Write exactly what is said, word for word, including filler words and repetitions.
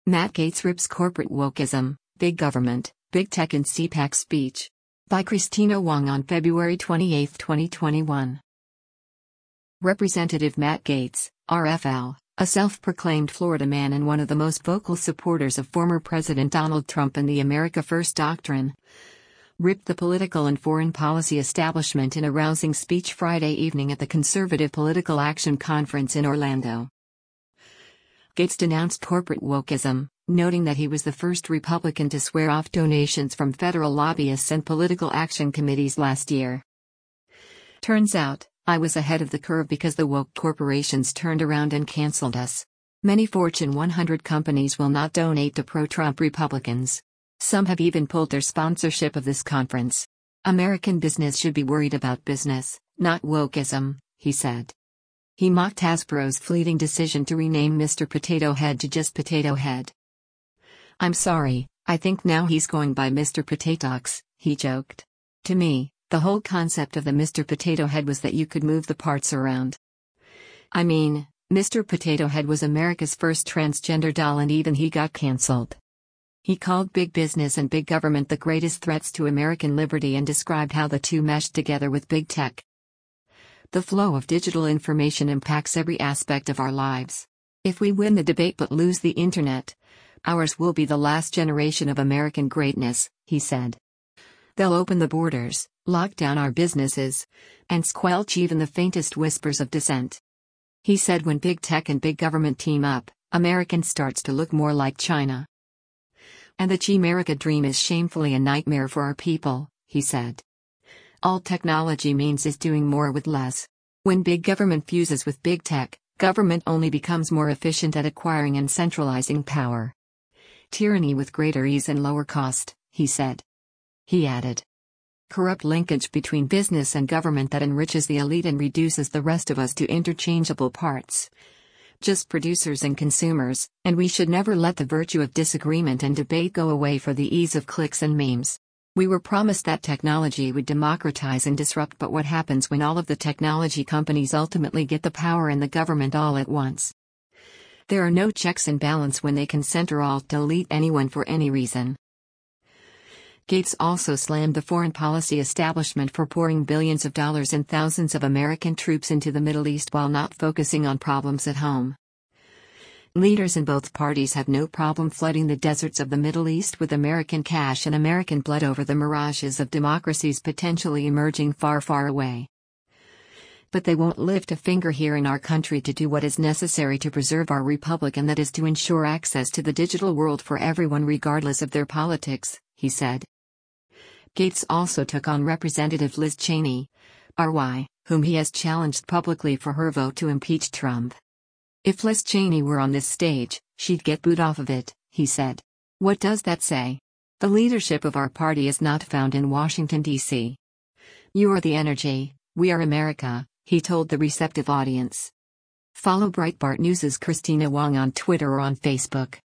Matt Gaetz rips corporate wokeism, big government, big tech in C PAC speech. By Christina Wong on February twenty-eighth, twenty twenty-one. Representative Matt Gaetz, R F L, a self-proclaimed Florida man and one of the most vocal supporters of former President Donald Trump and the America First doctrine, ripped the political and foreign policy establishment in a rousing speech Friday evening at the Conservative Political Action Conference in Orlando. Gaetz denounced corporate wokeism, noting that he was the first Republican to swear off donations from federal lobbyists and political action committees last year. "Turns out, I was ahead of the curve because the woke corporations turned around and canceled us. Many Fortune one hundred companies will not donate to pro-Trump Republicans. Some have even pulled their sponsorship of this conference. American business should be worried about business, not wokeism," he said. He mocked Hasbro's fleeting decision to rename Mister Potato Head to just Potato Head. "I'm sorry, I think now he's going by Mister Potatox," he joked. "To me, the whole concept of the Mister Potato Head was that you could move the parts around. I mean, Mister Potato Head was America's first transgender doll and even he got cancelled." He called big business and big government the greatest threats to American liberty and described how the two meshed together with big tech. "The flow of digital information impacts every aspect of our lives. If we win the debate but lose the internet, ours will be the last generation of American greatness," he said. "They'll open the borders, lock down our businesses, and squelch even the faintest whispers of dissent." He said when big tech and big government team up, America starts to look more like China. "And the Chimerica dream is shamefully a nightmare for our people," he said. "All technology means is doing more with less. When big government fuses with big tech, government only becomes more efficient at acquiring and centralizing power. Tyranny with greater ease and lower cost," he said. He added, "Corrupt linkage between business and government that enriches the elite and reduces the rest of us to interchangeable parts. Just producers and consumers, and we should never let the virtue of disagreement and debate go away for the ease of clicks and memes. We were promised that technology would democratize and disrupt, but what happens when all of the technology companies ultimately get the power and the government all at once? There are no checks and balance when they can center alt delete anyone for any reason." Gaetz also slammed the foreign policy establishment for pouring billions of dollars and thousands of American troops into the Middle East while not focusing on problems at home. "Leaders in both parties have no problem flooding the deserts of the Middle East with American cash and American blood over the mirages of democracies potentially emerging far, far away. But they won't lift a finger here in our country to do what is necessary to preserve our republic, and that is to ensure access to the digital world for everyone regardless of their politics," he said. Gaetz also took on Representative Liz Cheney, R Y, whom he has challenged publicly for her vote to impeach Trump. "If Liz Cheney were on this stage, she'd get booed off of it," he said. "What does that say? The leadership of our party is not found in Washington, D C You are the energy, we are America," he told the receptive audience. Follow Breitbart News' Christina Wong on Twitter or on Facebook.